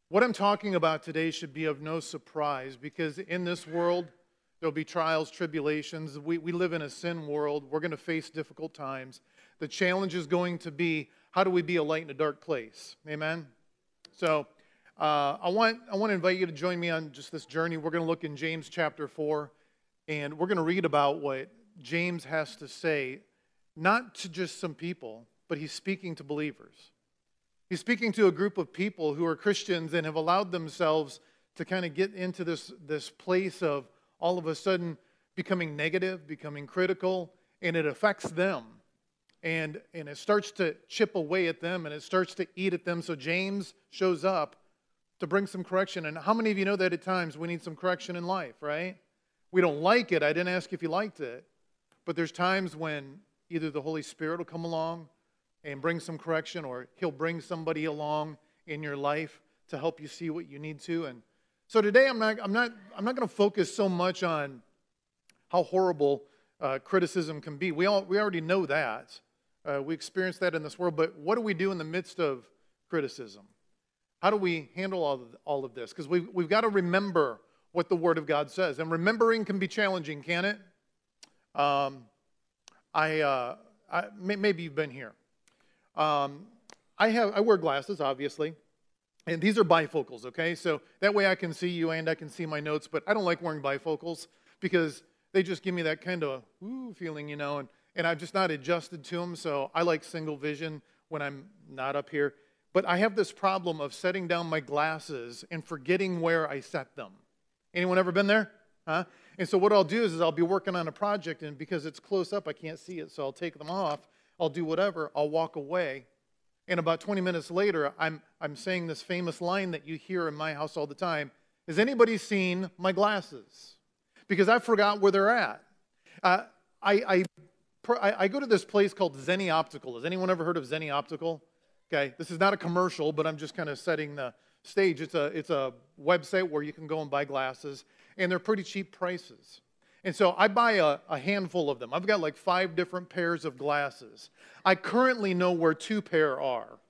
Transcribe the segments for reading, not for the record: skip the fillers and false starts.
What I'm talking about today should be of no surprise because in this world, there'll be trials, tribulations. We live in a sin world. We're going to face difficult times. The challenge is going to be, how do we be a light in a dark place? Amen? So I want to invite you to join me on just this journey. We're going to look in James chapter 4, and we're going to read about what James has to say, not to just some people, but he's speaking to believers. He's speaking to a group of people who are Christians and have allowed themselves to kind of get into this place of all of a sudden becoming negative, becoming critical, and it affects them. And it starts to chip away at them, and it starts to eat at them. So James shows up to bring some correction. And how many of you know that at times we need some correction in life, right? We don't like it. I didn't ask if you liked it. But there's times when either the Holy Spirit will come along and bring some correction, or he'll bring somebody along in your life to help you see what you need to. And so today I'm not going to focus so much on how horrible criticism can be. We already know that. We experience that in this world. But what do we do in the midst of criticism? How do we handle all of this? Because we've got to remember what the Word of God says. And remembering can be challenging, can it? Maybe you've been here. I wear glasses, obviously, and these are bifocals, okay? So that way I can see you and I can see my notes, but I don't like wearing bifocals because they just give me that kind of feeling, and I'm just not adjusted to them, so I like single vision when I'm not up here. But I have this problem of setting down my glasses and forgetting where I set them. Anyone ever been there? Huh? And so what I'll do is I'll be working on a project, and because it's close up, I can't see it, so I'll take them off. I'll do whatever, I'll walk away, and about 20 minutes later, I'm saying this famous line that you hear in my house all the time, has anybody seen my glasses? Because I forgot where they're at. I go to this place called Zenni Optical. Has anyone ever heard of Zenni Optical? Okay, this is not a commercial, but I'm just kind of setting the stage. It's a website where you can go and buy glasses, and they're pretty cheap prices. And so I buy a handful of them. I've got like 5 different pairs of glasses. I currently know where 2 pair are.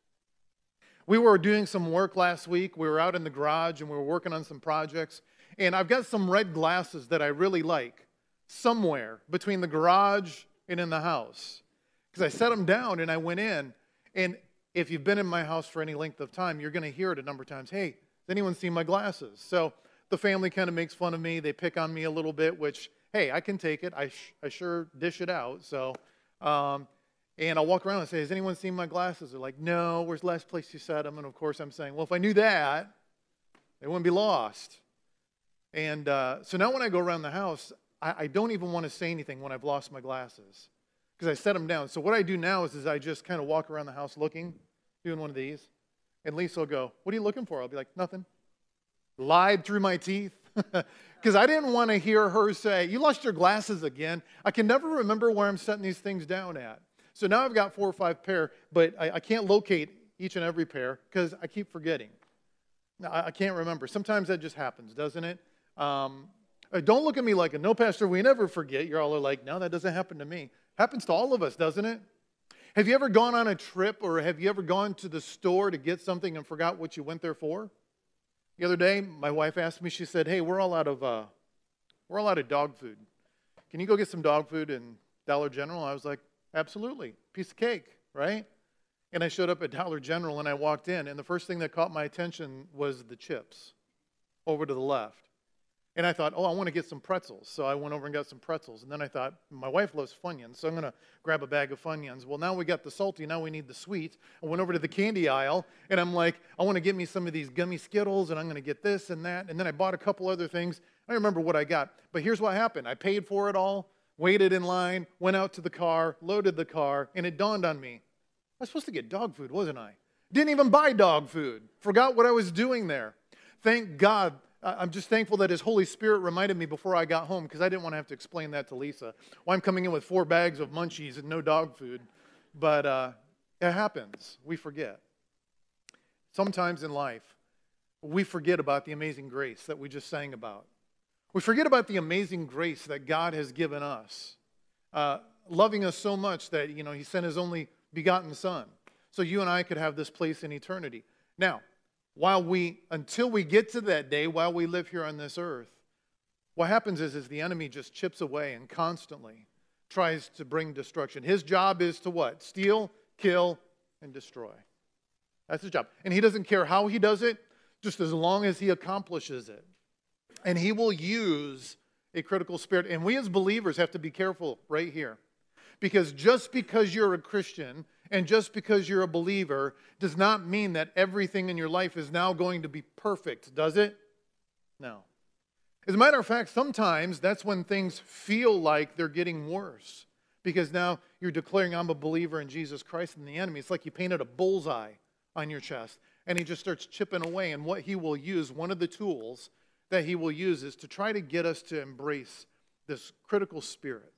We were doing some work last week. We were out in the garage and we were working on some projects. And I've got some red glasses that I really like somewhere between the garage and in the house. Because I set them down and I went in. And if you've been in my house for any length of time, you're going to hear it a number of times. Hey, has anyone seen my glasses? So the family kind of makes fun of me. They pick on me a little bit, which, hey, I can take it. I sure dish it out. So, and I'll walk around and say, has anyone seen my glasses? They're like, no, where's the last place you set them? And of course I'm saying, well, if I knew that, they wouldn't be lost. And so now when I go around the house, I don't even want to say anything when I've lost my glasses because I set them down. So what I do now is I just kind of walk around the house looking, doing one of these. And Lisa will go, what are you looking for? I'll be like, nothing. Lied through my teeth because I didn't want to hear her say, you lost your glasses again. I can never remember where I'm setting these things down at. So now I've got 4 or 5 pair, but I can't locate each and every pair because I keep forgetting. I can't remember. Sometimes that just happens, doesn't it? Don't look at me like, no, Pastor, we never forget. You're all like, no, that doesn't happen to me. Happens to all of us, doesn't it? Have you ever gone on a trip or have you ever gone to the store to get something and forgot what you went there for? The other day, my wife asked me, she said, hey, we're all out of dog food. Can you go get some dog food in Dollar General? I was like, absolutely, piece of cake, right? And I showed up at Dollar General and I walked in, and the first thing that caught my attention was the chips over to the left. And I thought, I want to get some pretzels. So I went over and got some pretzels. And then I thought, my wife loves Funyuns, so I'm going to grab a bag of Funyuns. Well, now we got the salty, now we need the sweet. I went over to the candy aisle, and I'm like, I want to get me some of these gummy Skittles, and I'm going to get this and that. And then I bought a couple other things. I don't remember what I got. But here's what happened. I paid for it all, waited in line, went out to the car, loaded the car, and it dawned on me, I was supposed to get dog food, wasn't I? Didn't even buy dog food. Forgot what I was doing there. Thank God. I'm just thankful that His Holy Spirit reminded me before I got home because I didn't want to have to explain that to Lisa. Well, I'm coming in with 4 bags of munchies and no dog food. But it happens. We forget. Sometimes in life, we forget about the amazing grace that we just sang about. We forget about the amazing grace that God has given us, loving us so much that, He sent His only begotten Son so you and I could have this place in eternity. Now, until we get to that day, while we live here on this earth, what happens is the enemy just chips away and constantly tries to bring destruction. His job is to what? Steal, kill, and destroy. That's his job. And he doesn't care how he does it, just as long as he accomplishes it. And he will use a critical spirit. And we as believers have to be careful right here. Because just because you're a Christian and just because you're a believer does not mean that everything in your life is now going to be perfect, does it? No. As a matter of fact, sometimes that's when things feel like they're getting worse. Because now you're declaring, I'm a believer in Jesus Christ, and the enemy, it's like you painted a bullseye on your chest. And he just starts chipping away. And what he will use, one of the tools that he will use is to try to get us to embrace this critical spirit.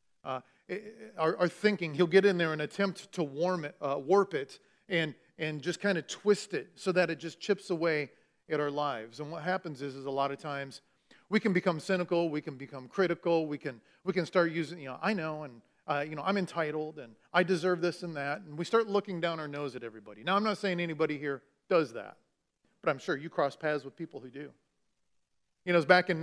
Our thinking, he'll get in there and attempt to warp it and just kind of twist it so that it just chips away at our lives. And what happens is a lot of times we can become cynical, we can become critical, we can start using, I know, and I'm entitled, and I deserve this and that, and we start looking down our nose at everybody. Now, I'm not saying anybody here does that, but I'm sure you cross paths with people who do. It was back in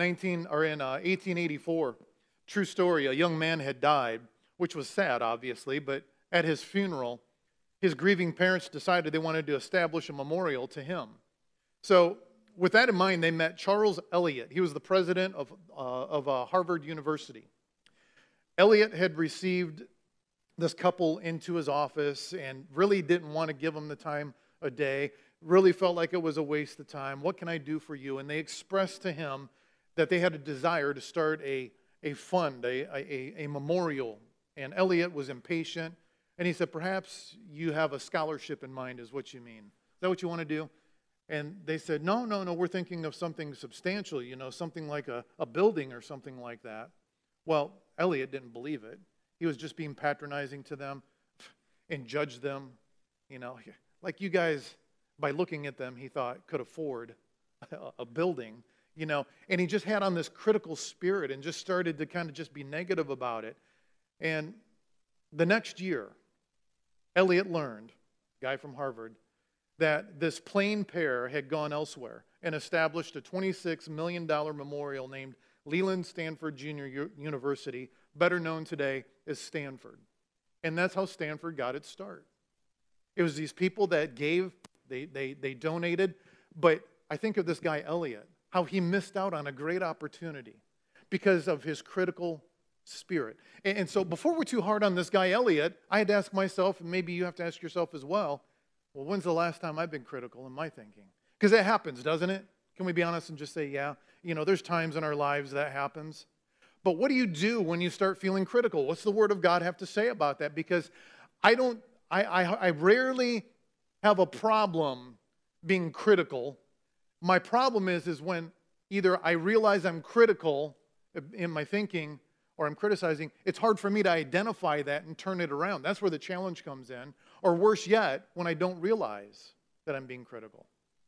1884, true story, a young man had died, which was sad, obviously, but at his funeral, his grieving parents decided they wanted to establish a memorial to him. So, with that in mind, they met Charles Eliot. He was the president of Harvard University. Eliot had received this couple into his office and really didn't want to give them the time of day, really felt like it was a waste of time. What can I do for you? And they expressed to him that they had a desire to start a fund, a memorial. And Eliot was impatient, and he said, perhaps you have a scholarship in mind is what you mean. Is that what you want to do? And they said, no, we're thinking of something substantial, something like a building or something like that. Well, Eliot didn't believe it. He was just being patronizing to them and judged them. Like you guys, by looking at them, he thought could afford a building, and he just had on this critical spirit and just started to kind of just be negative about it. And the next year, Eliot learned, guy from Harvard, that this plain pair had gone elsewhere and established a $26 million memorial named Leland Stanford Junior University, better known today as Stanford. And that's how Stanford got its start. It was these people that gave, they donated, but I think of this guy Eliot, how he missed out on a great opportunity because of his critical spirit. And so before we're too hard on this guy Eliot, I had to ask myself, and maybe you have to ask yourself as well, when's the last time I've been critical in my thinking? Because that happens, doesn't it? Can we be honest and just say, yeah, there's times in our lives that happens. But what do you do when you start feeling critical? What's the Word of God have to say about that? Because I rarely have a problem being critical. My problem is when either I realize I'm critical in my thinking or I'm criticizing, it's hard for me to identify that and turn it around. That's where the challenge comes in. Or worse yet, when I don't realize that I'm being critical.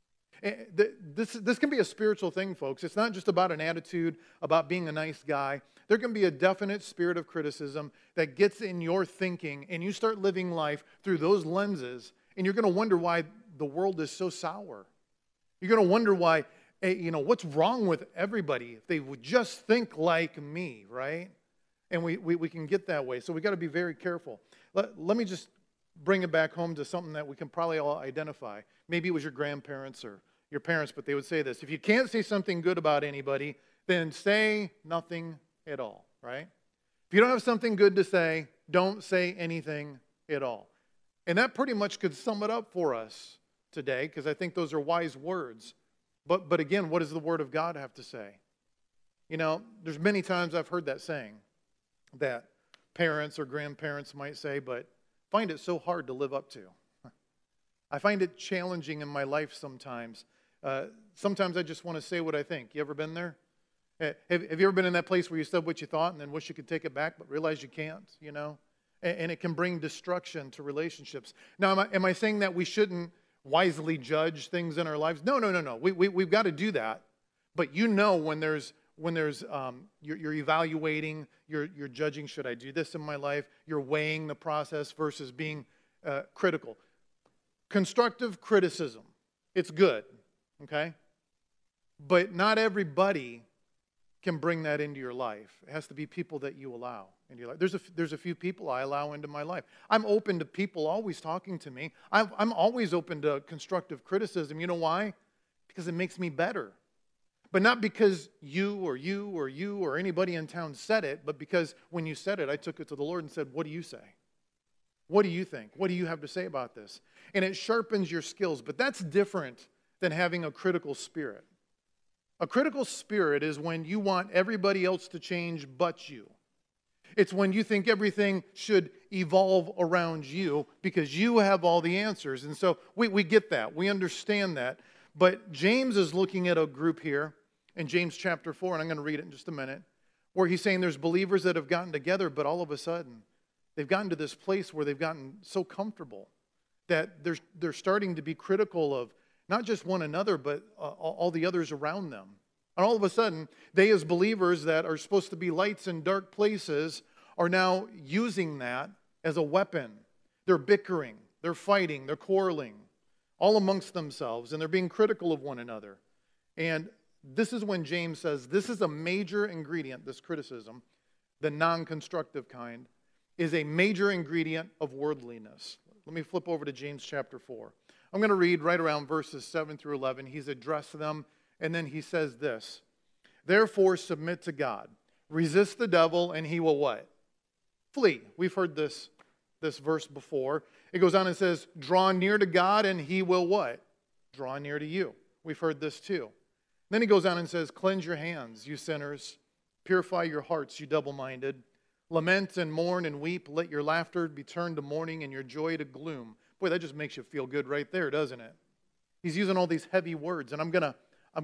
This can be a spiritual thing, folks. It's not just about an attitude, about being a nice guy. There can be a definite spirit of criticism that gets in your thinking, and you start living life through those lenses, and you're going to wonder why the world is so sour. You're going to wonder why, what's wrong with everybody if they would just think like me, right? And we can get that way. So we got to be very careful. Let me just bring it back home to something that we can probably all identify. Maybe it was your grandparents or your parents, but they would say this. If you can't say something good about anybody, then say nothing at all, right? If you don't have something good to say, don't say anything at all. And that pretty much could sum it up for us today, because I think those are wise words. But again, what does the Word of God have to say? There's many times I've heard that saying that parents or grandparents might say, but find it so hard to live up to. I find it challenging in my life sometimes. Sometimes I just want to say what I think. You ever been there? Have you ever been in that place where you said what you thought and then wish you could take it back, but realize you can't, And it can bring destruction to relationships. Now, am I saying that we shouldn't wisely judge things in our lives? No. We've got to do that. But when you're evaluating, you're judging, should I do this in my life? You're weighing the process versus being critical. Constructive criticism, it's good. okay? But not everybody can bring that into your life. It has to be people that you allow into your life. There's a few people I allow into my life. I'm open to people always talking to me. I'm always open to constructive criticism. You know why? Because it makes me better. But not because you or anybody in town said it, but because when you said it, I took it to the Lord and said, what do you say? What do you think? What do you have to say about this? And it sharpens your skills, but that's different than having a critical spirit. A critical spirit is when you want everybody else to change but you. It's when you think everything should evolve around you because you have all the answers. And so we get that. We understand that. But James is looking at a group here in James chapter 4, and I'm going to read it in just a minute, where he's saying there's believers that have gotten together, but all of a sudden, they've gotten to this place where they've gotten so comfortable that they're starting to be critical of not just one another, but all the others around them. And all of a sudden, they as believers that are supposed to be lights in dark places are now using that as a weapon. They're bickering, they're fighting, they're quarreling, all amongst themselves, and they're being critical of one another. And this is when James says this is a major ingredient, this criticism, the non-constructive kind, is a major ingredient of worldliness. Let me flip over to James chapter 4. I'm going to read right around verses 7 through 11. He's addressed them, and then he says this, therefore submit to God. Resist the devil, and he will what? Flee. We've heard this verse before. It goes on and says, draw near to God, and he will what? Draw near to you. We've heard this too. Then he goes on and says, cleanse your hands, you sinners. Purify your hearts, you double-minded. Lament and mourn and weep. Let your laughter be turned to mourning and your joy to gloom. Boy, that just makes you feel good right there, doesn't it? He's using all these heavy words, and I'm gonna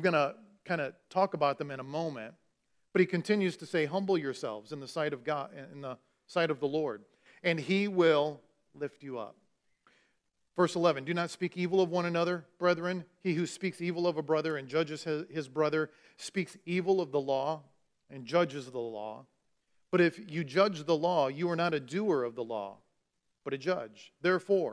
kind of talk about them in a moment. But he continues to say, humble yourselves in the sight of God, in the sight of the Lord, and he will lift you up. Verse 11, do not speak evil of one another, brethren. He who speaks evil of a brother and judges his brother speaks evil of the law and judges the law. But if you judge the law, you are not a doer of the law, but a judge. Therefore,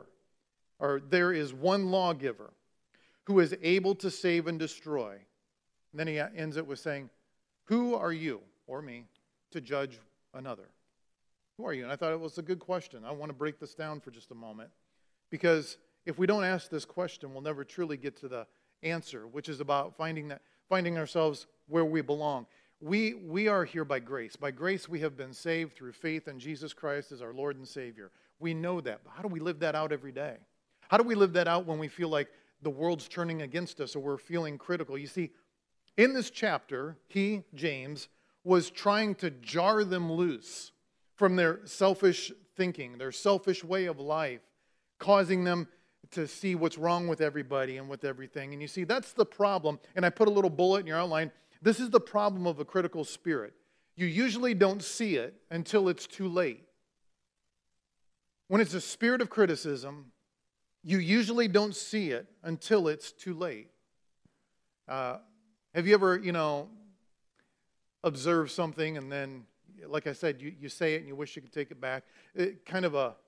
there is one lawgiver who is able to save and destroy. And then he ends it with saying, who are you, or me, to judge another? Who are you? And I thought it was a good question. I want to break this down for just a moment. Because if we don't ask this question, we'll never truly get to the answer, which is about finding ourselves where we belong. We are here by grace. By grace we have been saved through faith in Jesus Christ as our Lord and Savior. We know that. But how do we live that out every day? How do we live that out when we feel like the world's turning against us or we're feeling critical? You see, in this chapter, James, was trying to jar them loose from their selfish thinking, their selfish way of life, causing them to see what's wrong with everybody and with everything. And you see, that's the problem. And I put a little bullet in your outline. This is the problem of a critical spirit. You usually don't see it until it's too late. When it's a spirit of criticism, you usually don't see it until it's too late. Have you ever, observed something and then, like I said, you say it and you wish you could take it back? Kind of a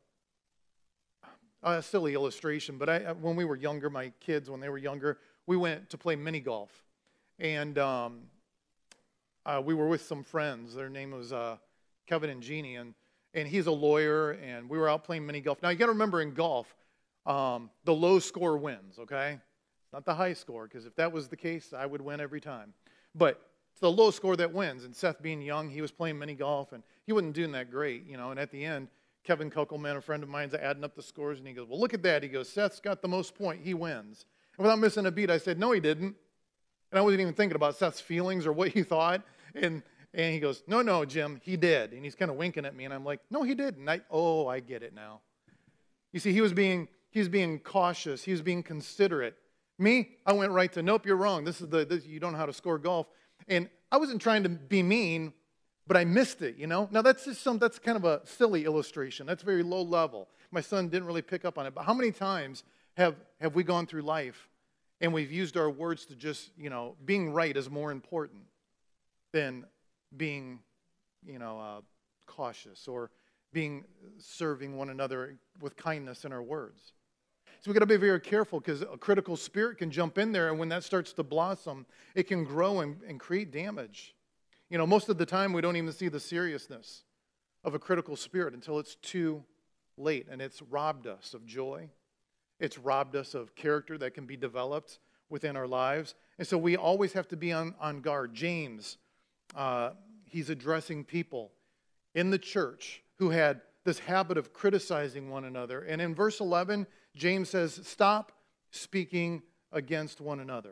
silly illustration, but when we were younger, my kids, when they were younger, we went to play mini golf. And we were with some friends. Their name was Kevin and Jeannie, and he's a lawyer, and we were out playing mini golf. Now, you got to remember in golf, the low score wins, okay? Not the high score, because if that was the case, I would win every time. But it's the low score that wins. And Seth, being young, he was playing mini golf, and he wasn't doing that great, and at the end, Kevin Kuckelman, a friend of mine, is adding up the scores, and he goes, well, look at that. He goes, Seth's got the most point. He wins. And without missing a beat, I said, no, he didn't. And I wasn't even thinking about Seth's feelings or what he thought. And he goes, no, Jim, he did. And he's kind of winking at me, and I'm like, no, he didn't. I get it now. You see, he was being cautious. He was being considerate. Me, I went right to, nope, you're wrong. This you don't know how to score golf. And I wasn't trying to be mean, but I missed it, Now, that's kind of a silly illustration. That's very low level. My son didn't really pick up on it. But how many times have we gone through life and we've used our words to just, being right is more important than being, cautious or serving one another with kindness in our words? So we got to be very careful because a critical spirit can jump in there, and when that starts to blossom, it can grow and create damage. Most of the time we don't even see the seriousness of a critical spirit until it's too late, and it's robbed us of joy. It's robbed us of character that can be developed within our lives. And so we always have to be on guard. James, he's addressing people in the church who had this habit of criticizing one another. And in verse 11, James says, stop speaking against one another.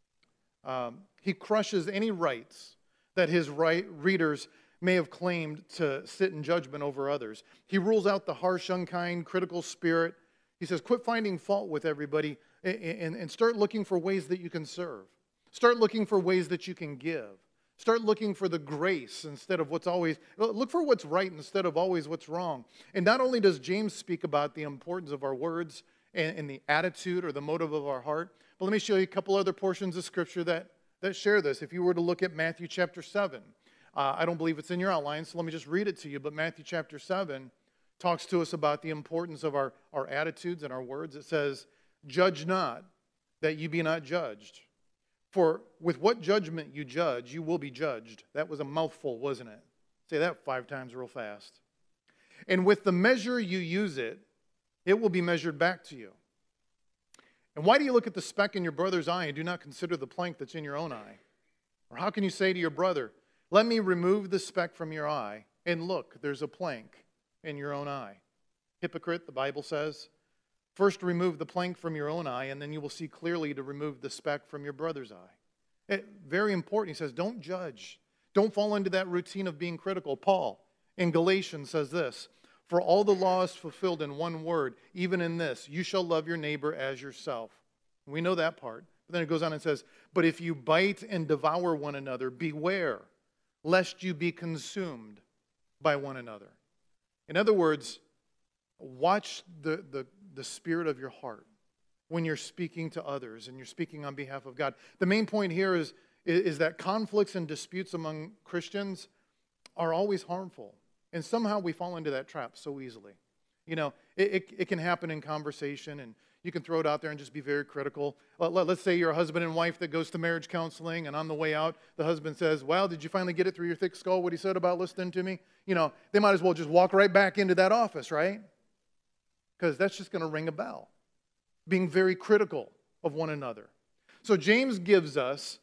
He crushes any rights that his readers may have claimed to sit in judgment over others. He rules out the harsh, unkind, critical spirit. He says, quit finding fault with everybody and start looking for ways that you can serve. Start looking for ways that you can give. Start looking for the grace instead of what's always, look for what's right instead of always what's wrong. And not only does James speak about the importance of our words and the attitude or the motive of our heart, but let me show you a couple other portions of Scripture that share this. If you were to look at Matthew chapter 7, I don't believe it's in your outline, so let me just read it to you. But Matthew chapter 7 talks to us about the importance of our attitudes and our words. It says, judge not, that you be not judged. For with what judgment you judge, you will be judged. That was a mouthful, wasn't it? Say that 5 times real fast. And with the measure you use it, it will be measured back to you. And why do you look at the speck in your brother's eye and do not consider the plank that's in your own eye? Or how can you say to your brother, let me remove the speck from your eye, and look, there's a plank in your own eye? Hypocrite, the Bible says. First remove the plank from your own eye, and then you will see clearly to remove the speck from your brother's eye. Very important. He says, don't judge. Don't fall into that routine of being critical. Paul in Galatians says this, for all the law is fulfilled in one word, even in this, you shall love your neighbor as yourself. We know that part. But then it goes on and says, but if you bite and devour one another, beware, lest you be consumed by one another. In other words, watch the spirit of your heart when you're speaking to others and you're speaking on behalf of God. The main point here is that conflicts and disputes among Christians are always harmful. And somehow we fall into that trap so easily. It can happen in conversation, and you can throw it out there and just be very critical. Let's say you're a husband and wife that goes to marriage counseling, and on the way out, the husband says, well, did you finally get it through your thick skull what he said about listening to me? They might as well just walk right back into that office, right? Because that's just going to ring a bell. Being very critical of one another. So James gives us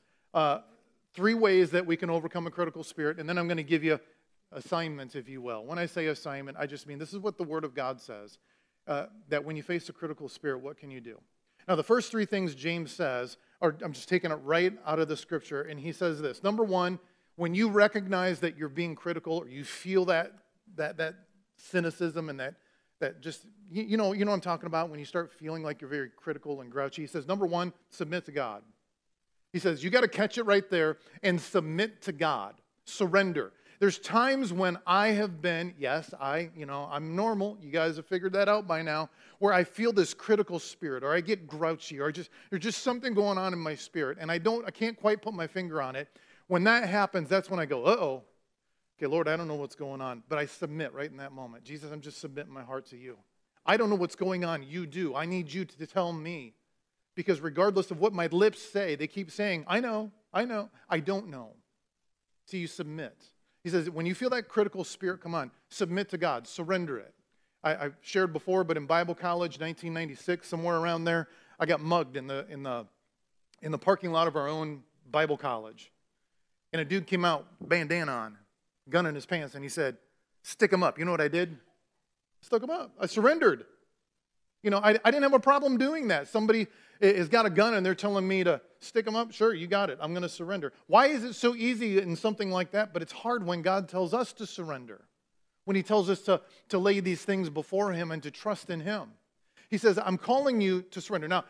3 ways that we can overcome a critical spirit, and then I'm going to give you assignments, if you will. When I say assignment, I just mean this is what the Word of God says, that when you face a critical spirit, what can you do? Now, the first 3 things James says, I'm just taking it right out of the Scripture, and he says this. Number 1, when you recognize that you're being critical, or you feel that cynicism and that just, you know what I'm talking about when you start feeling like you're very critical and grouchy. He says, number 1, submit to God. He says, you got to catch it right there and submit to God. Surrender. There's times when I have been, yes, I'm normal. You guys have figured that out by now, where I feel this critical spirit, or I get grouchy, or there's just something going on in my spirit, and I can't quite put my finger on it. When that happens, that's when I go, uh-oh. Okay, Lord, I don't know what's going on, but I submit right in that moment. Jesus, I'm just submitting my heart to you. I don't know what's going on. You do. I need you to tell me. Because regardless of what my lips say, they keep saying, I know, I don't know. So you submit. He says, when you feel that critical spirit come on, submit to God, surrender it. I've shared before, but in Bible college, 1996, somewhere around there, I got mugged in the parking lot of our own Bible college. And a dude came out, bandana on, gun in his pants, and he said, stick him up. You know what I did? Stuck him up. I surrendered. I didn't have a problem doing that. Somebody has got a gun and they're telling me to stick them up. Sure, you got it. I'm going to surrender. Why is it so easy in something like that? But it's hard when God tells us to surrender. When he tells us to lay these things before him and to trust in him. He says, I'm calling you to surrender. Now,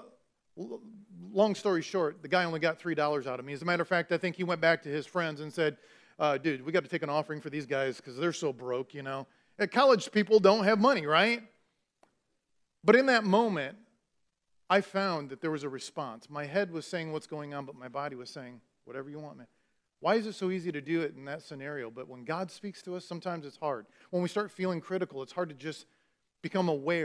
long story short, the guy only got $3 out of me. As a matter of fact, I think he went back to his friends and said, dude, we got to take an offering for these guys because they're so broke, College people don't have money, right? But in that moment, I found that there was a response. My head was saying what's going on, but my body was saying, whatever you want, man. Why is it so easy to do it in that scenario? But when God speaks to us, sometimes it's hard. When we start feeling critical, it's hard to just become aware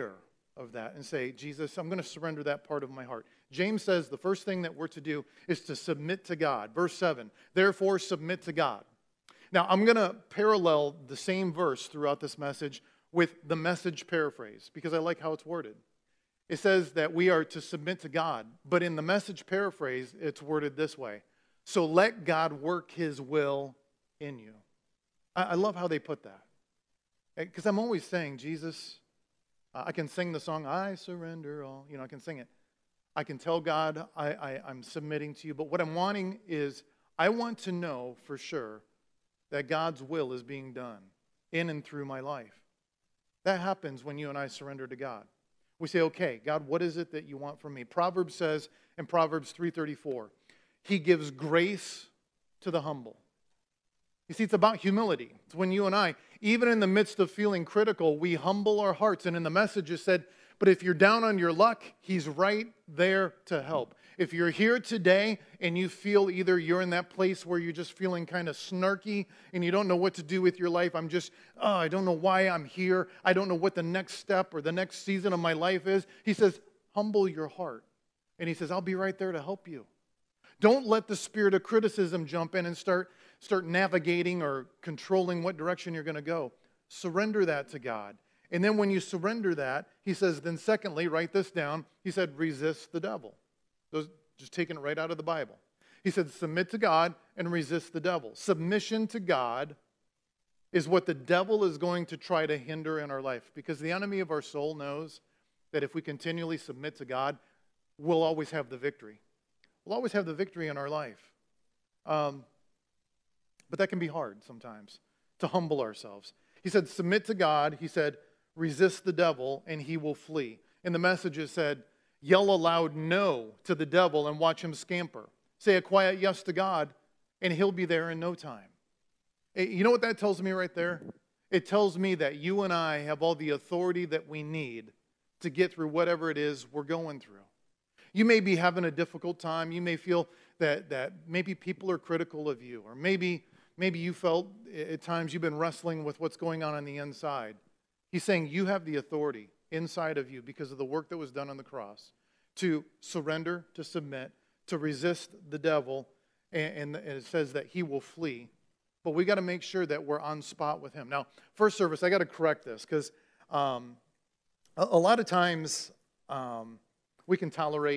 of that and say, Jesus, I'm going to surrender that part of my heart. James says the first thing that we're to do is to submit to God. Verse 7, therefore submit to God. Now, I'm going to parallel the same verse throughout this message with the Message paraphrase because I like how it's worded. It says that we are to submit to God, but in the Message paraphrase, it's worded this way. So let God work his will in you. I love how they put that. Because I'm always saying, Jesus, I can sing the song, I surrender all. I can sing it. I can tell God I'm submitting to you. But what I'm wanting is, I want to know for sure that God's will is being done in and through my life. That happens when you and I surrender to God. We say, okay, God, what is it that you want from me? Proverbs says in Proverbs 3:34, he gives grace to the humble. You see, it's about humility. It's when you and I, even in the midst of feeling critical, we humble our hearts. And in the Message it said, but if you're down on your luck, he's right there to help. If you're here today and you feel either you're in that place where you're just feeling kind of snarky and you don't know what to do with your life, I don't know why I'm here. I don't know what the next step or the next season of my life is. He says, humble your heart. And he says, I'll be right there to help you. Don't let the spirit of criticism jump in and start navigating or controlling what direction you're going to go. Surrender that to God. And then when you surrender that, he says, then secondly, write this down. He said, resist the devil. Just taking it right out of the Bible. He said, submit to God and resist the devil. Submission to God is what the devil is going to try to hinder in our life. Because the enemy of our soul knows that if we continually submit to God, we'll always have the victory. We'll always have the victory in our life. But that can be hard sometimes, to humble ourselves. He said, submit to God. He said, resist the devil, and he will flee. In the Message it said, yell a loud no to the devil and watch him scamper. Say a quiet yes to God, and he'll be there in no time. You know what that tells me right there? It tells me that you and I have all the authority that we need to get through whatever it is we're going through. You may be having a difficult time. You may feel that maybe people are critical of you, or maybe you felt at times you've been wrestling with what's going on the inside. He's saying you have the authority inside of you because of the work that was done on the cross to surrender, to submit, to resist the devil, and it says that he will flee. But we got to make sure that we're on spot with him. Now, first service, I got to correct this because a lot of times we can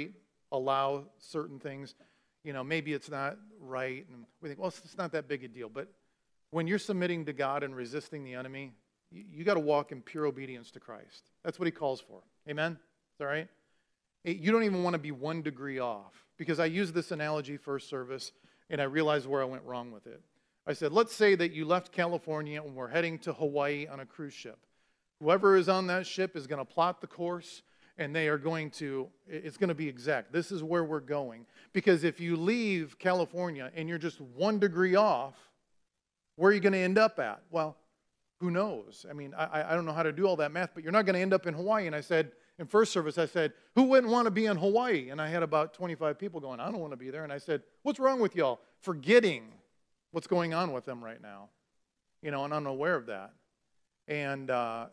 allow certain things. Maybe it's not right, and we think, well, it's not that big a deal. But when you're submitting to God and resisting the enemy, you got to walk in pure obedience to Christ. That's what he calls for. Amen? Is that right? You don't even want to be 1 degree off. Because I used this analogy first service, and I realized where I went wrong with it. I said, let's say that you left California and we're heading to Hawaii on a cruise ship. Whoever is on that ship is going to plot the course, and it's going to be exact. This is where we're going. Because if you leave California and you're just 1 degree off, where are you going to end up at? Well, who knows? I mean, I don't know how to do all that math, but you're not going to end up in Hawaii. And I said, in first service, I said, who wouldn't want to be in Hawaii? And I had about 25 people going, I don't want to be there. And I said, what's wrong with y'all? Forgetting what's going on with them right now. And I'm aware of that. And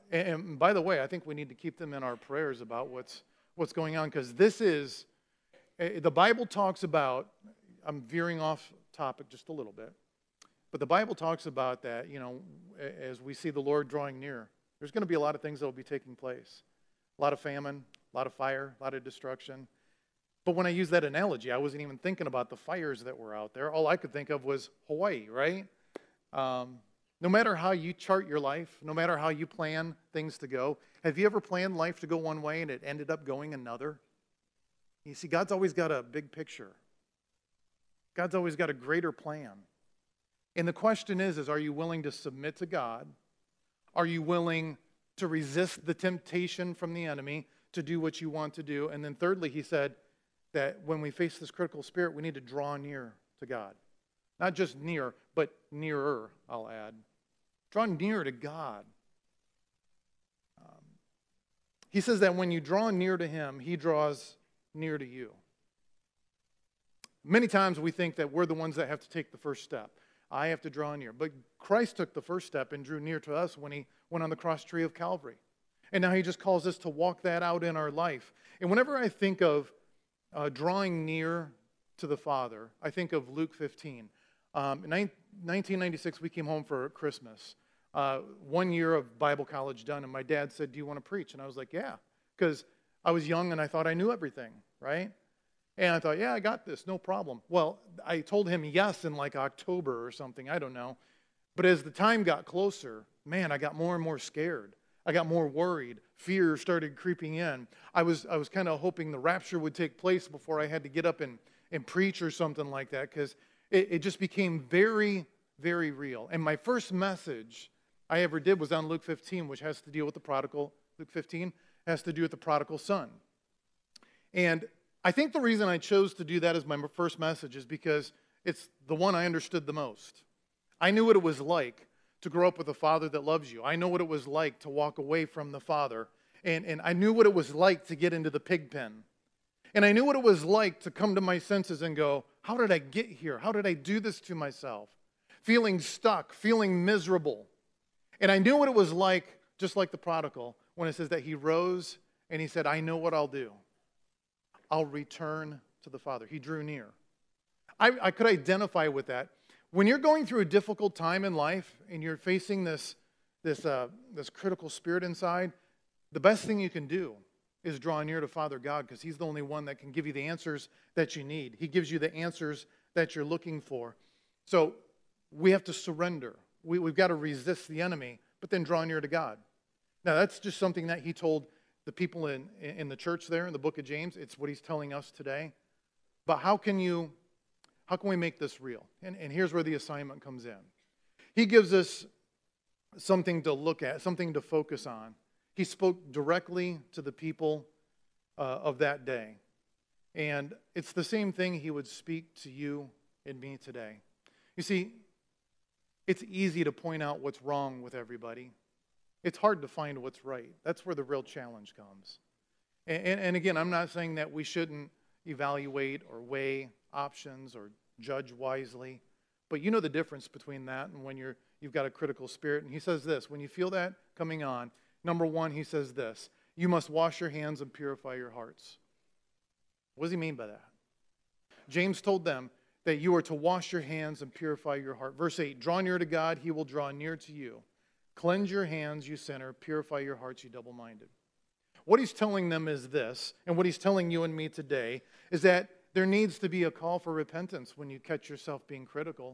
by the way, I think we need to keep them in our prayers about what's going on, because the Bible talks about, I'm veering off topic just a little bit, but the Bible talks about that, as we see the Lord drawing near, there's going to be a lot of things that will be taking place. A lot of famine, a lot of fire, a lot of destruction. But when I use that analogy, I wasn't even thinking about the fires that were out there. All I could think of was Hawaii, right? No matter how you chart your life, no matter how you plan things to go, have you ever planned life to go one way and it ended up going another? You see, God's always got a big picture. God's always got a greater plan. And the question is are you willing to submit to God? Are you willing to resist the temptation from the enemy to do what you want to do? And then thirdly, he said that when we face this critical spirit, we need to draw near to God. Not just near, but nearer, I'll add. Draw near to God. He says that when you draw near to him, he draws near to you. Many times we think that we're the ones that have to take the first step. I have to draw near. But Christ took the first step and drew near to us when he went on the cross tree of Calvary. And now he just calls us to walk that out in our life. And whenever I think of drawing near to the Father, I think of Luke 15. In 1996, we came home for Christmas. 1 year of Bible college done, and my dad said, "Do you want to preach?" And I was like, "Yeah," because I was young and I thought I knew everything, right? And I thought, "Yeah, I got this, no problem." Well, I told him yes in like October or something, I don't know. But as the time got closer, man, I got more and more scared. I got more worried. Fear started creeping in. I was kind of hoping the rapture would take place before I had to get up and preach or something like that, because it just became very, very real. And my first message I ever did was on Luke 15, which has to deal with the prodigal. Luke 15 has to do with the prodigal son. And I think the reason I chose to do that as my first message is because it's the one I understood the most. I knew what it was like to grow up with a father that loves you. I know what it was like to walk away from the father. And I knew what it was like to get into the pig pen. And I knew what it was like to come to my senses and go, how did I get here? How did I do this to myself? Feeling stuck, feeling miserable. And I knew what it was like, just like the prodigal, when it says that he rose and he said, "I know what I'll do. I'll return to the Father." He drew near. I could identify with that. When you're going through a difficult time in life and you're facing this critical spirit inside, the best thing you can do is draw near to Father God, because He's the only one that can give you the answers that you need. He gives you the answers that you're looking for. So we have to surrender. We've got to resist the enemy, but then draw near to God. Now, that's just something that He told the people in the church there in the book of James. It's what He's telling us today. But how can we make this real? And here's where the assignment comes in. He gives us something to look at, something to focus on. He spoke directly to the people of that day. And it's the same thing He would speak to you and me today. You see, it's easy to point out what's wrong with everybody. It's hard to find what's right. That's where the real challenge comes. And again, I'm not saying that we shouldn't evaluate or weigh options or judge wisely, but you know the difference between that and when you've got a critical spirit. And he says this, when you feel that coming on, number one, he says this: you must wash your hands and purify your hearts. What does he mean by that? James told them that you are to wash your hands and purify your heart. Verse 8, draw near to God, He will draw near to you. Cleanse your hands, you sinner. Purify your hearts, you double-minded. What he's telling them is this, and what he's telling you and me today, is that there needs to be a call for repentance when you catch yourself being critical.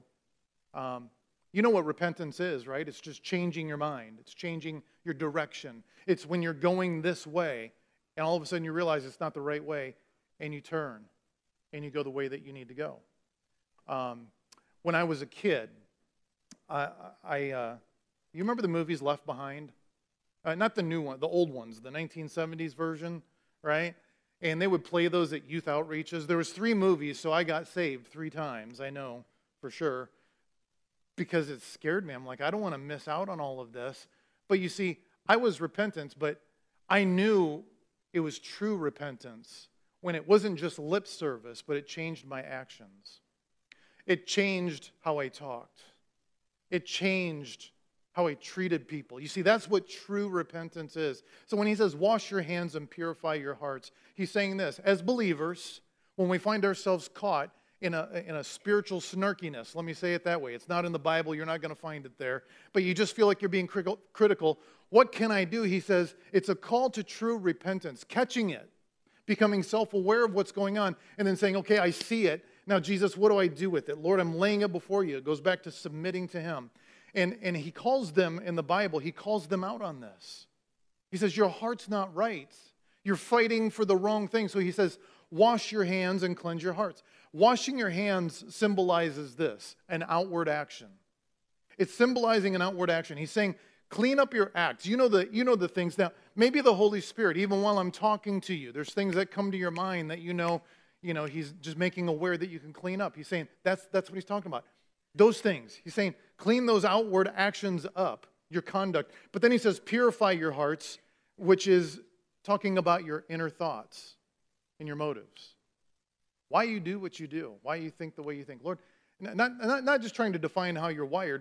You know what repentance is, right? It's just changing your mind. It's changing your direction. It's when you're going this way, and all of a sudden you realize it's not the right way, and you turn, and you go the way that you need to go. When I was a kid, you remember the movies Left Behind? Not the new one, the old ones, the 1970s version, right? And they would play those at youth outreaches. There was 3 movies, so I got saved 3 times, I know for sure, because it scared me. I'm like, I don't want to miss out on all of this. But you see, I was repentant, but I knew it was true repentance when it wasn't just lip service, but it changed my actions. It changed how I talked. It changed how I treated people. You see, that's what true repentance is. So when he says, wash your hands and purify your hearts, he's saying this: as believers, when we find ourselves caught in a spiritual snarkiness, let me say it that way. It's not in the Bible. You're not going to find it there. But you just feel like you're being critical. What can I do? He says, it's a call to true repentance, catching it, becoming self-aware of what's going on, and then saying, okay, I see it. Now, Jesus, what do I do with it? Lord, I'm laying it before you. It goes back to submitting to Him. And he calls them, in the Bible, he calls them out on this. He says, your heart's not right. You're fighting for the wrong thing. So he says, wash your hands and cleanse your hearts. Washing your hands symbolizes this, an outward action. It's symbolizing an outward action. He's saying, clean up your acts. You know the things. Now, maybe the Holy Spirit, even while I'm talking to you, there's things that come to your mind that you know, he's just making aware that you can clean up. He's saying, that's what he's talking about. Those things. He's saying, clean those outward actions up, your conduct. But then he says, purify your hearts, which is talking about your inner thoughts and your motives. Why you do what you do. Why you think the way you think. Lord, not just trying to define how you're wired, but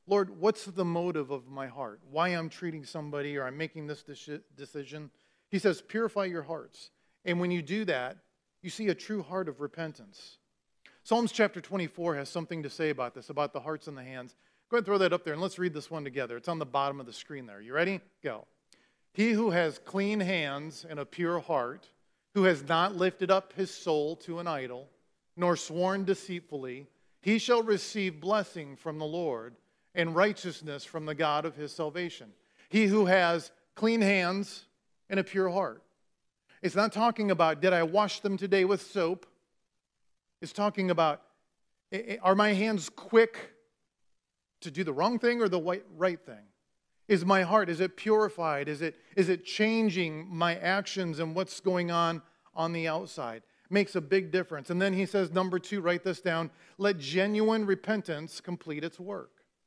Lord, what's the motive of my heart? Why I'm treating somebody or I'm making this decision? He says, purify your hearts. And when you do that, you see a true heart of repentance. Psalms chapter 24 has something to say about this, about the hearts and the hands. Go ahead and throw that up there, and let's read this one together. It's on the bottom of the screen there. You ready? Go. He who has clean hands and a pure heart, who has not lifted up his soul to an idol, nor sworn deceitfully, he shall receive blessing from the Lord and righteousness from the God of his salvation. He who has clean hands and a pure heart. It's not talking about, did I wash them today with soap? It's talking about, are my hands quick to do the wrong thing or the right thing? Is my heart, is it purified? Is it changing my actions and what's going on the outside? Makes a big difference. And then he says, number 2, write this down, let genuine repentance complete its work.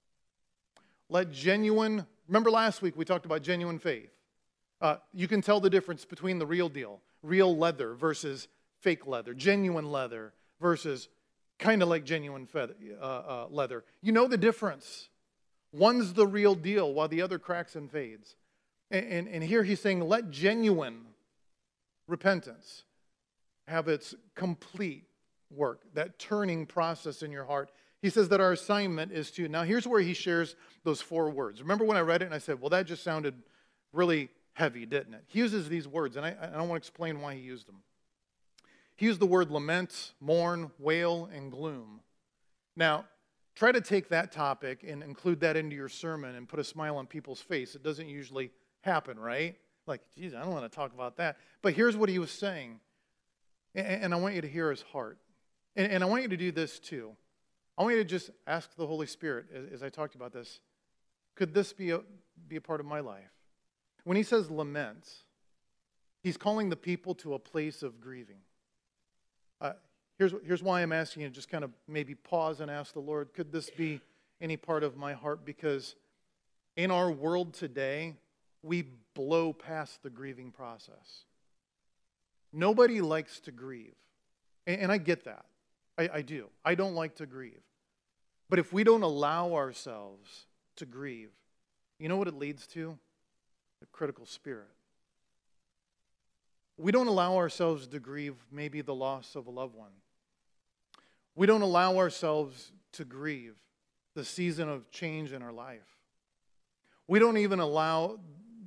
Remember last week we talked about genuine faith. You can tell the difference between the real deal, real leather versus fake leather, genuine leather versus kind of like genuine leather. You know the difference. One's the real deal while the other cracks and fades. And here he's saying, let genuine repentance have its complete work, that turning process in your heart. He says that our assignment is to, now here's where he shares those 4 words. Remember when I read it and I said, well, that just sounded really heavy, didn't it? He uses these words, and I don't want to explain why he used them. He used the word lament, mourn, wail, and gloom. Now, try to take that topic and include that into your sermon and put a smile on people's face. It doesn't usually happen, right? Like, geez, I don't want to talk about that. But here's what he was saying, and I want you to hear his heart. And I want you to do this too. I want you to just ask the Holy Spirit, as I talked about this, could this be a part of my life? When he says lament, he's calling the people to a place of grieving. Here's why I'm asking you to just kind of maybe pause and ask the Lord, could this be any part of my heart? Because in our world today, we blow past the grieving process. Nobody likes to grieve. And I get that. I do. I don't like to grieve. But if we don't allow ourselves to grieve, you know what it leads to? A critical spirit. We don't allow ourselves to grieve maybe the loss of a loved one. We don't allow ourselves to grieve the season of change in our life. We don't even allow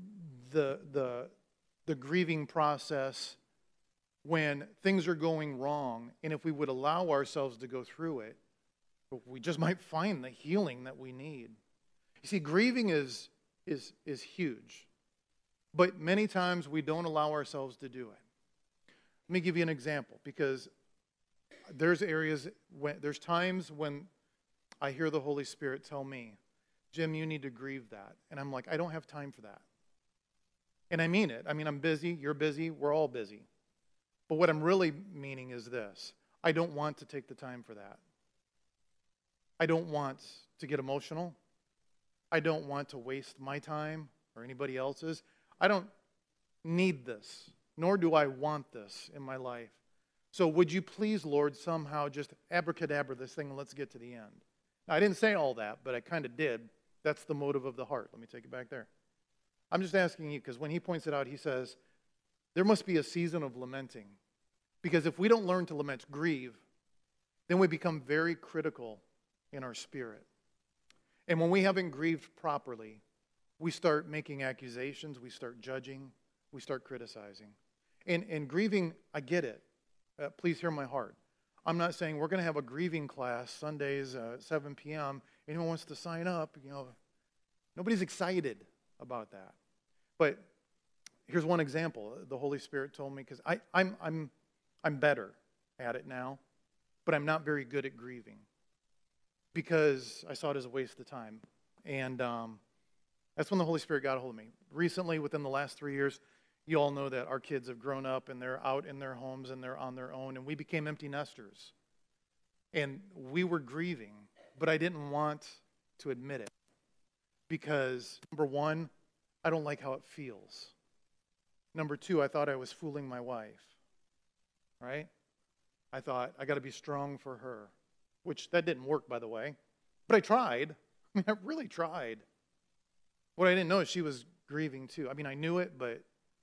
the grieving process when things are going wrong, and if we would allow ourselves to go through it, we just might find the healing that we need. You see, grieving is huge, but many times we don't allow ourselves to do it. Let me give you an example, because there's times when I hear the Holy Spirit tell me, Jim, you need to grieve that. And I'm like, I don't have time for that. And I mean it. I mean, I'm busy, you're busy, we're all busy. But what I'm really meaning is this. I don't want to take the time for that. I don't want to get emotional. I don't want to waste my time or anybody else's. I don't need this, nor do I want this in my life. So would you please, Lord, somehow just abracadabra this thing and let's get to the end. Now, I didn't say all that, but I kind of did. That's the motive of the heart. Let me take it back there. I'm just asking you, because when he points it out, he says, there must be a season of lamenting. Because if we don't learn to lament, grieve, then we become very critical in our spirit. And when we haven't grieved properly, we start making accusations, we start judging, we start criticizing. And grieving, I get it. Please hear my heart. I'm not saying we're going to have a grieving class Sundays at 7 p.m. Anyone wants to sign up, nobody's excited about that. But here's one example. The Holy Spirit told me, because I'm better at it now, but I'm not very good at grieving because I saw it as a waste of time. And that's when the Holy Spirit got a hold of me. Recently, within the last 3 years, you all know that our kids have grown up and they're out in their homes and they're on their own, and we became empty nesters. And we were grieving, but I didn't want to admit it because, number one, I don't like how it feels. Number two, I thought I was fooling my wife, right? I thought, I got to be strong for her, which that didn't work, by the way, but I tried. I mean, I really tried. What I didn't know is she was grieving too. I mean, I knew it, but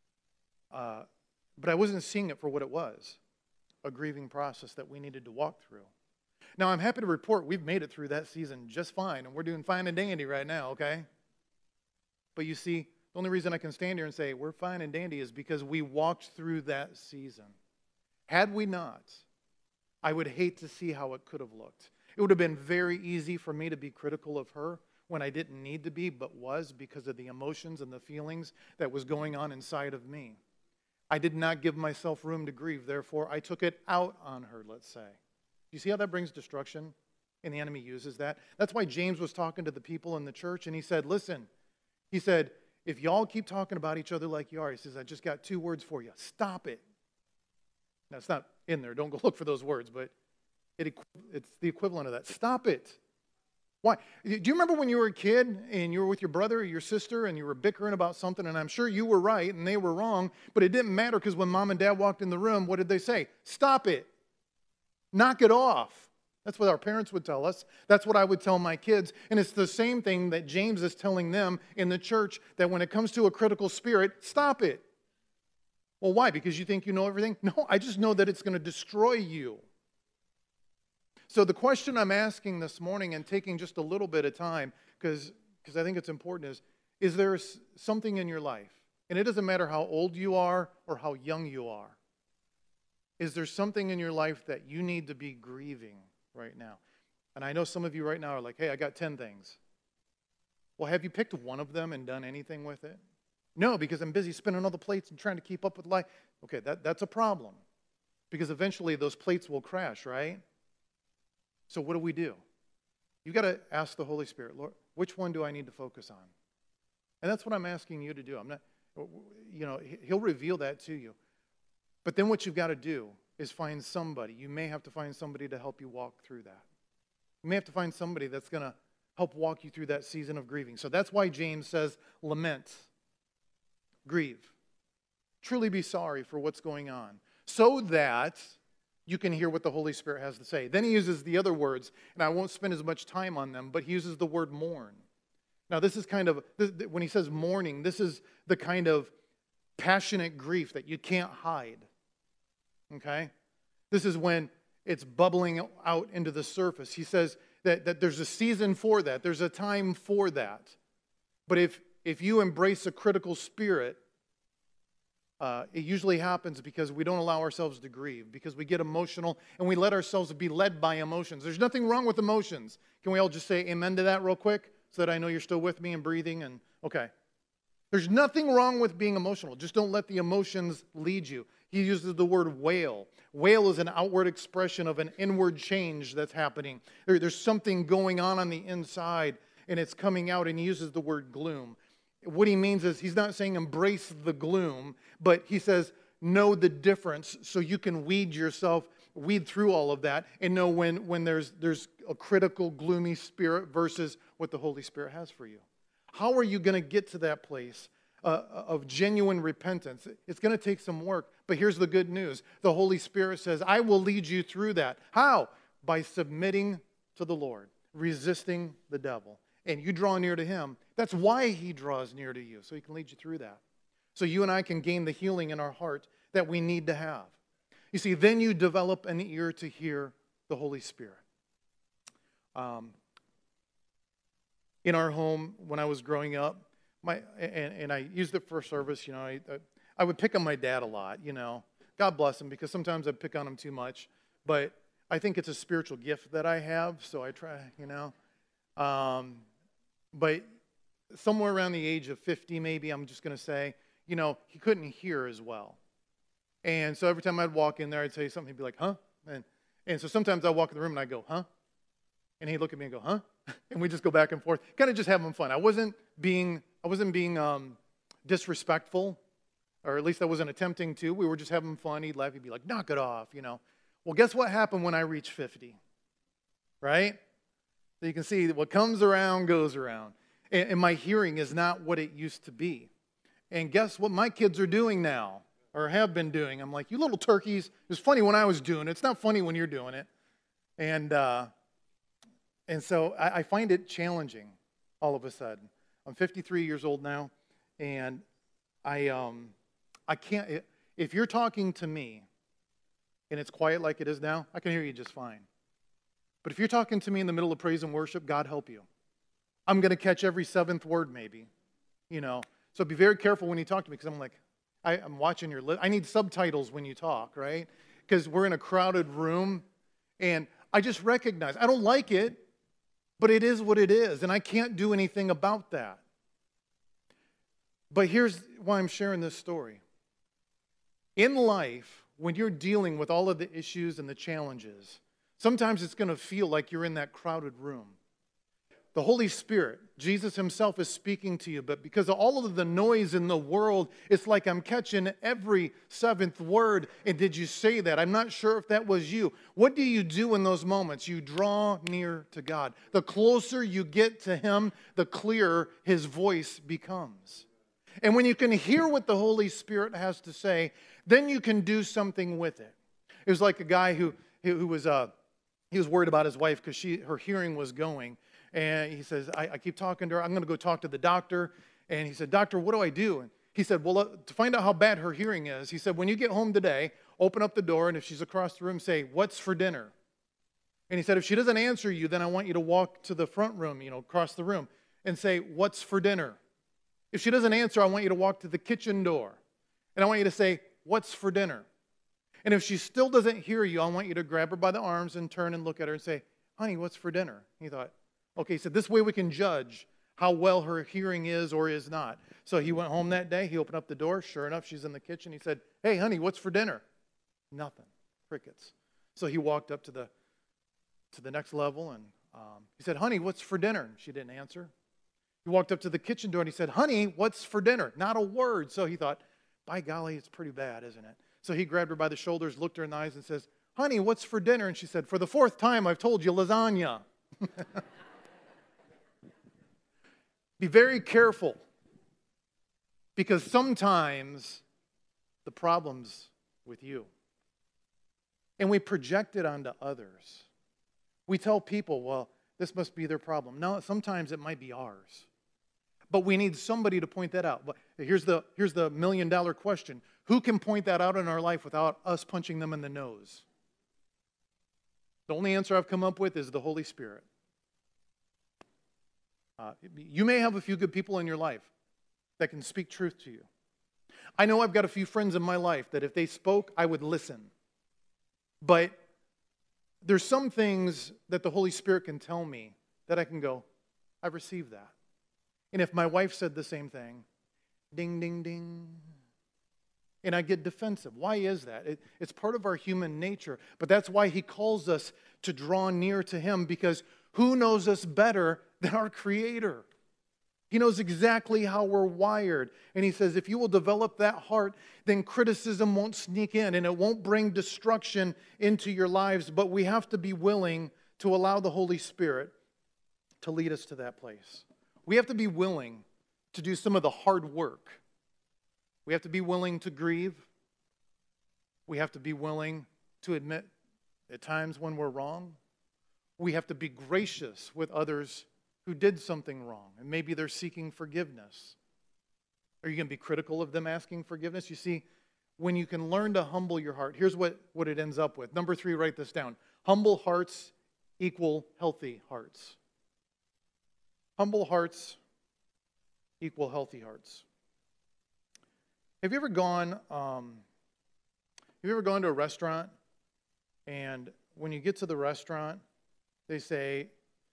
I wasn't seeing it for what it was, a grieving process that we needed to walk through. Now, I'm happy to report we've made it through that season just fine, and we're doing fine and dandy right now, okay? But you see, the only reason I can stand here and say we're fine and dandy is because we walked through that season. Had we not, I would hate to see how it could have looked. It would have been very easy for me to be critical of her when I didn't need to be, but was because of the emotions and the feelings that was going on inside of me. I did not give myself room to grieve, therefore I took it out on her, let's say. You see how that brings destruction? And the enemy uses that. That's why James was talking to the people in the church, and he said, listen, he said, if y'all keep talking about each other like you are, he says, I just got 2 words for you. Stop it. Now, it's not in there. Don't go look for those words, but it's the equivalent of that. Stop it. Why? Do you remember when you were a kid and you were with your brother or your sister and you were bickering about something, and I'm sure you were right and they were wrong, but it didn't matter because when mom and dad walked in the room, what did they say? Stop it. Knock it off. That's what our parents would tell us. That's what I would tell my kids. And it's the same thing that James is telling them in the church, that when it comes to a critical spirit, stop it. Well, why? Because you think you know everything? No, I just know that it's going to destroy you. So the question I'm asking this morning, and taking just a little bit of time, because I think it's important, is there something in your life, and it doesn't matter how old you are or how young you are, is there something in your life that you need to be grieving right now? And I know some of you right now are like, hey, I got 10 things. Well, have you picked one of them and done anything with it? No, because I'm busy spinning all the plates and trying to keep up with life. Okay, that's a problem, because eventually those plates will crash, right? So what do? You've got to ask the Holy Spirit, Lord, which one do I need to focus on? And that's what I'm asking you to do. I'm not, He'll reveal that to you. But then what you've got to do is find somebody. You may have to find somebody to help you walk through that. You may have to find somebody that's going to help walk you through that season of grieving. So that's why James says, lament, grieve, truly be sorry for what's going on, so that you can hear what the Holy Spirit has to say. Then he uses the other words, and I won't spend as much time on them, but he uses the word mourn. Now, this is when he says mourning, this is the kind of passionate grief that you can't hide. Okay? This is when it's bubbling out into the surface. He says that there's a season for that. There's a time for that. But if you embrace a critical spirit, it usually happens because we don't allow ourselves to grieve, because we get emotional and we let ourselves be led by emotions. There's nothing wrong with emotions. Can we all just say amen to that real quick so that I know you're still with me and breathing? And okay. There's nothing wrong with being emotional. Just don't let the emotions lead you. He uses the word wail. Wail is an outward expression of an inward change that's happening. There's something going on the inside, and it's coming out, and he uses the word gloom. What he means is he's not saying embrace the gloom, but he says know the difference so you can weed through all of that and know when there's a critical, gloomy spirit versus what the Holy Spirit has for you. How are you going to get to that place of genuine repentance? It's going to take some work, but here's the good news. The Holy Spirit says, I will lead you through that. How? By submitting to the Lord, resisting the devil. And you draw near to him. That's why he draws near to you, so he can lead you through that. So you and I can gain the healing in our heart that we need to have. You see, then you develop an ear to hear the Holy Spirit. In our home, when I was growing up, and I used it for service, I would pick on my dad a lot, God bless him, because sometimes I'd pick on him too much. But I think it's a spiritual gift that I have, so I try, But somewhere around the age of 50, maybe, I'm just going to say, he couldn't hear as well. And so every time I'd walk in there, I'd say something, he'd be like, huh? And so sometimes I'd walk in the room and I'd go, huh? And he'd look at me and go, huh? And we just go back and forth, kind of just having fun. I wasn't being disrespectful, or at least I wasn't attempting to. We were just having fun. He'd laugh. He'd be like, knock it off, Well, guess what happened when I reached 50? Right? So you can see that what comes around goes around. And my hearing is not what it used to be. And guess what my kids are doing now, or have been doing? I'm like, you little turkeys. It was funny when I was doing it. It's not funny when you're doing it. And And so I find it challenging all of a sudden. I'm 53 years old now, and I can't, if you're talking to me and it's quiet like it is now, I can hear you just fine. But if you're talking to me in the middle of praise and worship, God help you. I'm going to catch every seventh word maybe, you know. So be very careful when you talk to me, because I'm like, I'm watching your lip. I need subtitles when you talk, right? Because we're in a crowded room, and I just recognize, I don't like it, but it is what it is, and I can't do anything about that. But here's why I'm sharing this story. In life, when you're dealing with all of the issues and the challenges, sometimes it's going to feel like you're in that crowded room. The Holy Spirit, Jesus himself, is speaking to you, but because of all of the noise in the world, it's like I'm catching every seventh word. And did you say that? I'm not sure if that was you. What do you do in those moments? You draw near to God. The closer you get to him, the clearer his voice becomes. And when you can hear what the Holy Spirit has to say, then you can do something with it. It was like a guy who was worried about his wife because her hearing was going. And he says, I keep talking to her. I'm going to go talk to the doctor. And he said, Doctor, what do I do? And he said, well, to find out how bad her hearing is, he said, when you get home today, open up the door, and if she's across the room, say, what's for dinner? And he said, if she doesn't answer you, then I want you to walk to the front room, across the room, and say, what's for dinner? If she doesn't answer, I want you to walk to the kitchen door, and I want you to say, what's for dinner? And if she still doesn't hear you, I want you to grab her by the arms and turn and look at her and say, honey, what's for dinner? He thought, okay, so this way we can judge how well her hearing is or is not. So he went home that day. He opened up the door. Sure enough, she's in the kitchen. He said, hey, honey, what's for dinner? Nothing. Crickets. So he walked up to the next level, and he said, honey, what's for dinner? She didn't answer. He walked up to the kitchen door, and he said, honey, what's for dinner? Not a word. So he thought, by golly, it's pretty bad, isn't it? So he grabbed her by the shoulders, looked her in the eyes, and says, honey, what's for dinner? And she said, for the fourth time, I've told you lasagna. Be very careful, because sometimes the problem's with you. And we project it onto others. We tell people, well, this must be their problem. No, sometimes it might be ours. But we need somebody to point that out. But here's the million-dollar question. Who can point that out in our life without us punching them in the nose? The only answer I've come up with is the Holy Spirit. You may have a few good people in your life that can speak truth to you. I know I've got a few friends in my life that if they spoke, I would listen. But there's some things that the Holy Spirit can tell me that I can go, I've received that. And if my wife said the same thing, ding, ding, ding, and I get defensive. Why is that? It's part of our human nature, but that's why he calls us to draw near to him, because who knows us better than our Creator? He knows exactly how we're wired. And he says, if you will develop that heart, then criticism won't sneak in and it won't bring destruction into your lives. But we have to be willing to allow the Holy Spirit to lead us to that place. We have to be willing to do some of the hard work. We have to be willing to grieve. We have to be willing to admit at times when we're wrong. We have to be gracious with others who did something wrong, and maybe they're seeking forgiveness. Are you going to be critical of them asking forgiveness? You see, when you can learn to humble your heart, here's what it ends up with. Number 3, write this down. Humble hearts equal healthy hearts. Humble hearts equal healthy hearts. Have you ever gone to a restaurant, and when you get to the restaurant, they say,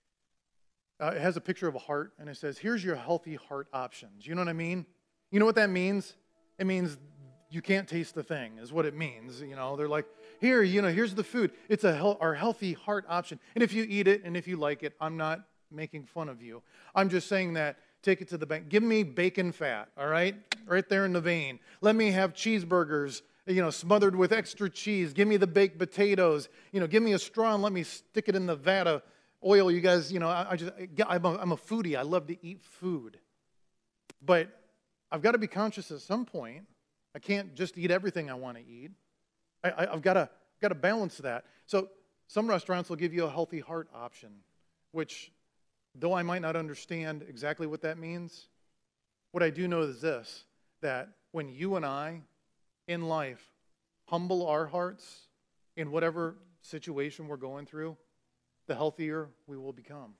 it has a picture of a heart, and it says, here's your healthy heart options. You know what I mean? You know what that means? It means you can't taste the thing, is what it means. They're like, here's the food. It's our healthy heart option. And if you eat it, and if you like it, I'm not making fun of you. I'm just saying that, take it to the bank. Give me bacon fat, all right? Right there in the vein. Let me have cheeseburgers, smothered with extra cheese. Give me the baked potatoes. Give me a straw and let me stick it in the vat of oil. You guys, I'm a foodie. I love to eat food. But I've got to be conscious at some point. I can't just eat everything I want to eat. I've got to balance that. So some restaurants will give you a healthy heart option. which, though I might not understand exactly what that means, what I do know is this, that when you and I, in life, humble our hearts in whatever situation we're going through, the healthier we will become.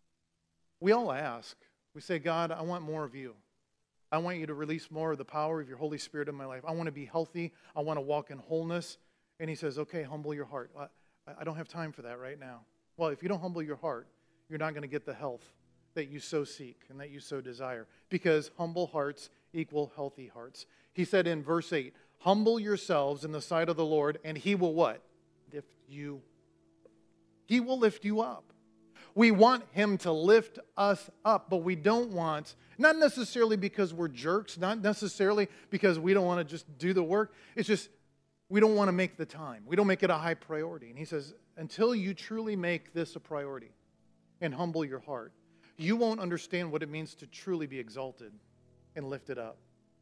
We all ask, we say, God, I want more of you. I want you to release more of the power of your Holy Spirit in my life. I want to be healthy. I want to walk in wholeness. And he says, okay, humble your heart. I don't have time for that right now. Well, if you don't humble your heart, you're not going to get the health that you so seek and that you so desire. Because humble hearts equal healthy hearts. He said in verse 8, humble yourselves in the sight of the Lord, and he will what? Lift you. He will lift you up. We want him to lift us up, but we don't want, not necessarily because we're jerks, not necessarily because we don't want to just do the work. It's just we don't want to make the time. We don't make it a high priority. And he says, until you truly make this a priority and humble your heart, you won't understand what it means to truly be exalted and lifted up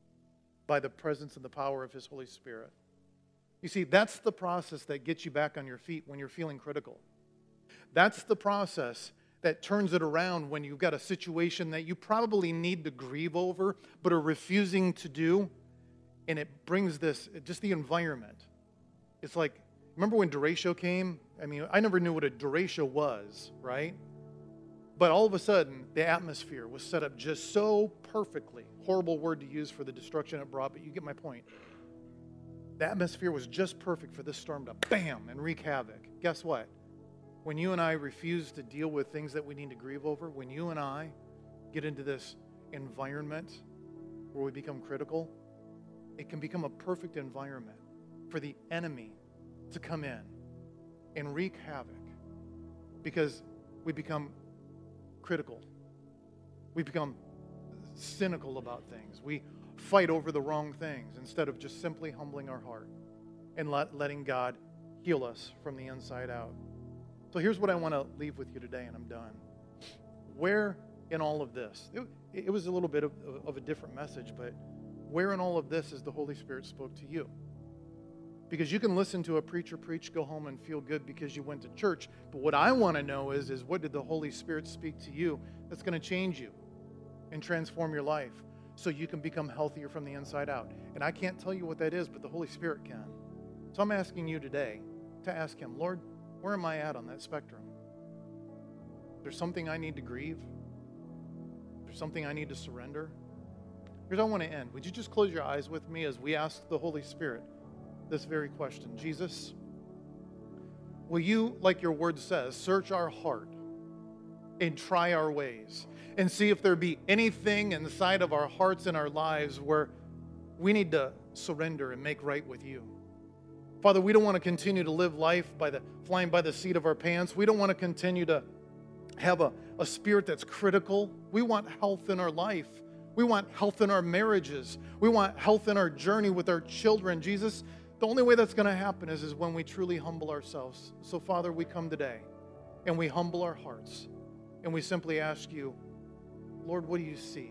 by the presence and the power of his Holy Spirit. You see, that's the process that gets you back on your feet when you're feeling critical. That's the process that turns it around when you've got a situation that you probably need to grieve over but are refusing to do. And it brings this, just the environment. It's like, remember when derecho came? I mean, I never knew what a derecho was, right? But all of a sudden, the atmosphere was set up just so perfectly. Horrible word to use for the destruction it brought, but you get my point. The atmosphere was just perfect for this storm to bam and wreak havoc. Guess what? When you and I refuse to deal with things that we need to grieve over, when you and I get into this environment where we become critical, it can become a perfect environment for the enemy to come in and wreak havoc because we become critical. We become cynical about things. We fight over the wrong things instead of just simply humbling our heart and letting God heal us from the inside out. So here's what I want to leave with you today, and I'm done. Where in all of this, it was a little bit of a different message, but where in all of this is the Holy Spirit spoke to you? Because you can listen to a preacher preach, go home and feel good because you went to church, but what I want to know is what did the Holy Spirit speak to you that's going to change you and transform your life so you can become healthier from the inside out? And I can't tell you what that is, but the Holy Spirit can. So I'm asking you today to ask him, Lord, where am I at on that spectrum? There's something I need to grieve. There's something I need to surrender. Here's how I want to end. Would you just close your eyes with me as we ask the Holy Spirit this very question? Jesus, will you, like your word says, search our heart and try our ways and see if there be anything inside of our hearts and our lives where we need to surrender and make right with you. Father, we don't want to continue to live life flying by the seat of our pants. We don't want to continue to have a spirit that's critical. We want health in our life. We want health in our marriages. We want health in our journey with our children. Jesus, the only way that's going to happen is when we truly humble ourselves. So, Father, we come today and we humble our hearts and we simply ask you, Lord, what do you see?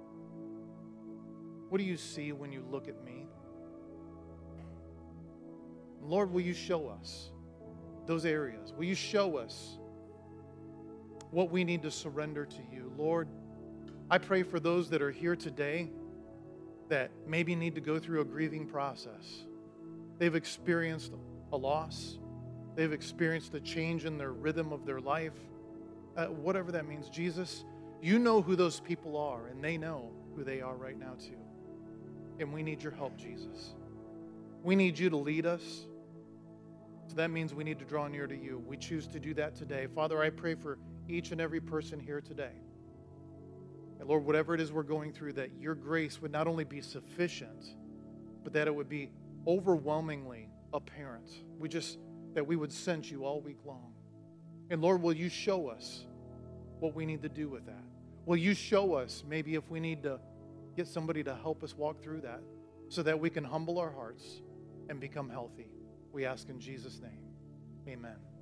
What do you see when you look at me? Lord, will you show us those areas? Will you show us what we need to surrender to you? Lord, I pray for those that are here today that maybe need to go through a grieving process. They've experienced a loss. They've experienced a change in their rhythm of their life. Whatever that means, Jesus, you know who those people are, and they know who they are right now too. And we need your help, Jesus. We need you to lead us. So that means we need to draw near to you. We choose to do that today. Father, I pray for each and every person here today. And Lord, whatever it is we're going through, that your grace would not only be sufficient, but that it would be overwhelmingly apparent. That we would sense you all week long. And Lord, will you show us what we need to do with that? Will you show us maybe if we need to get somebody to help us walk through that so that we can humble our hearts and become healthy? We ask in Jesus' name. Amen.